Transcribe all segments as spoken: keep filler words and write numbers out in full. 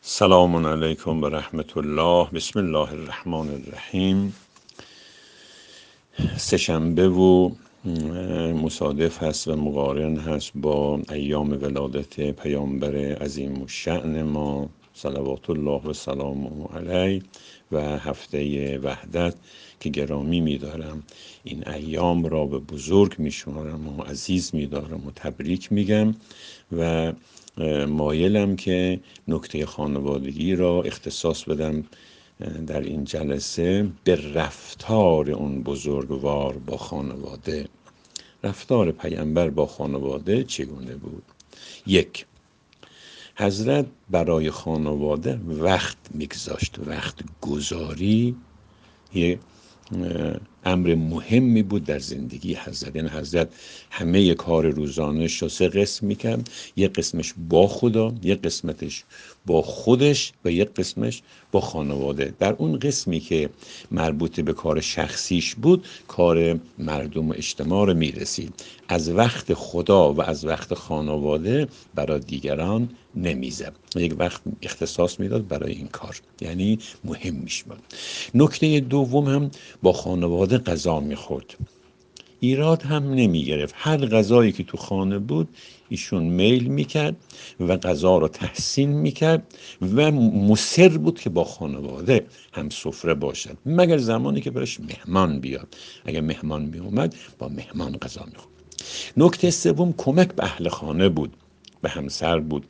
سلام علیکم و رحمت الله. بسم الله الرحمن الرحیم. سه‌شنبه و مصادف هست و مقارن هست با ایام ولادت پیامبر عظیم الشأن ما صلوات الله و سلامه علیه و هفته وحدت که گرامی می‌دارم. این ایام را به بزرگ می‌شمارم و عزیز می‌دارم و تبریک میگم و مایلم که نکته خانوادگی را اختصاص بدم در این جلسه به رفتار اون بزرگوار با خانواده. رفتار پیامبر با خانواده چگونه بود؟ یک، حضرت برای خانواده وقت میگذاشت. وقت گذاری یه امر مهمی بود در زندگی حضرت. یعنی حضرت همه کار روزانه‌اش رو سه قسم میکرد. یک قسمش با خدا، یک قسمتش با خودش و یک قسمش با خانواده. در اون قسمی که مربوط به کار شخصیش بود، کار مردم و اجتماع رو میرسید. از وقت خدا و از وقت خانواده برای دیگران نمیزد. یک وقت اختصاص میداد برای این کار، یعنی مهم میشد. نکته دوم هم با خانواده غذا میخورد. ایراد هم نمی گرفت. هر غذایی که تو خانه بود ایشون میل میکرد و غذا رو تحسین میکرد و مصر بود که با خانواده هم سفره باشد، مگر زمانی که برش مهمان بیاد. اگر مهمان می اومد با مهمان غذا میخورد. نکته سوم کمک به اهل خانه بود، به همسر بود.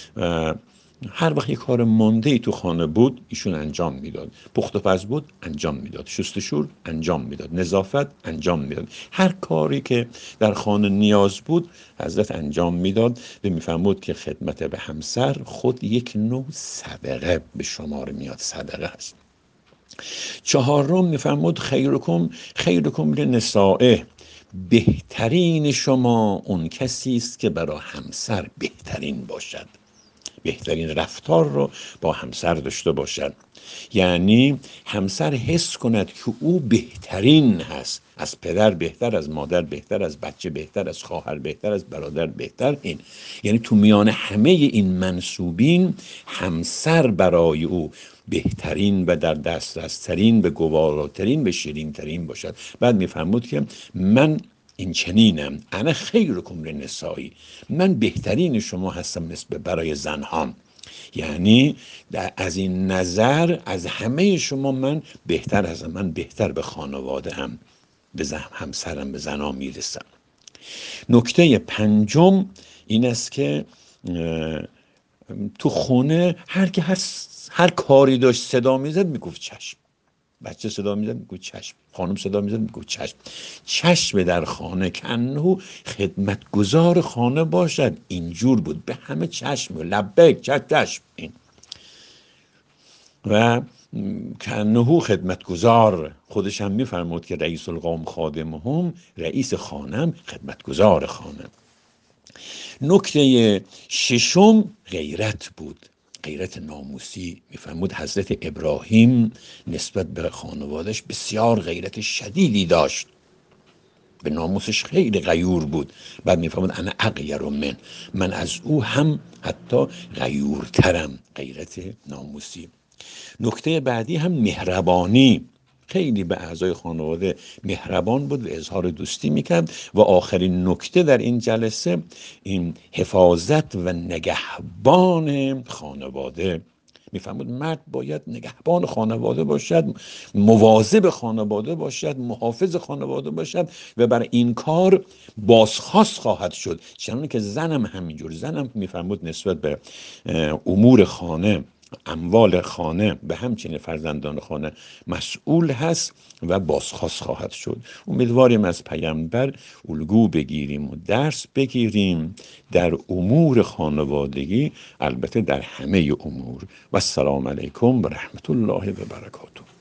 هر وقت یک کار مانده ای تو خانه بود ایشون انجام میداد. پخت و پز بود انجام میداد. شستشور انجام میداد. نظافت انجام میداد. هر کاری که در خانه نیاز بود حضرت انجام میداد و میفهمود که خدمت به همسر خود یک نوع صدقه به شمار میاد. صدقه هست. چهارم میفهمود خیرکم خیرکم لنسائه، بهترین شما اون کسی است که برای همسر بهترین باشد. بهترین رفتار رو با همسر داشته باشد، یعنی همسر حس کند که او بهترین هست، از پدر بهتر، از مادر بهتر، از بچه بهتر، از خواهر بهتر، از برادر بهتر. این یعنی تو میان همه این منسوبین همسر برای او بهترین و در دسترس ترین، به گواراترین، به شیرین ترین باشد. بعد میفهمود که من این چنینم، انا خیرکم للنساء، من بهترین شما هستم نسبت برای زنهام. یعنی از این نظر از همه شما من بهتر هستم، من بهتر به خانواده هم، به همسرم، به زنام میرسم. نکته پنجم این است که تو خونه هر که هر, هر کاری داشت صدا میزد میگفت چشم. بچه صدا میزد میگفت چشم. خانم صدا میزد میگفت چشم. چشم در خانه کنه خدمتگزار خانه باشد. اینجور بود، به همه چشم، لبیک چشم. این و کنهو خدمتگزار. خودش هم میفرمود که رئیس القوم خادمهم، رئیس خانم خدمتگزار خانه. نکته ششم غیرت بود، غیرت ناموسی. میفرمود حضرت ابراهیم نسبت به خانوادش بسیار غیرت شدیدی داشت، به ناموسش خیلی غیور بود. بعد میفرمود انا اغیر من، من از او هم حتی غیورترم. غیرت ناموسی. نکته بعدی هم مهربانی. خیلی به اعضای خانواده مهربان بود و اظهار دوستی میکرد. و آخرین نکته در این جلسه این حفاظت و نگهبان خانواده. میفهمود مرد باید نگهبان خانواده باشد، مواظب خانواده باشد، محافظ خانواده باشد و برای این کار بازخواست خواهد شد. چنانکه که زنم همینجور. زنم میفهمود نسبت به امور خانه، اموال خانه، به همچنین فرزندان خانه مسئول هست و بازخواست خواهد شد. امیدواریم از پیامبر الگو بگیریم و درس بگیریم در امور خانوادگی، البته در همه امور. و السلام علیکم و رحمت الله و برکاته.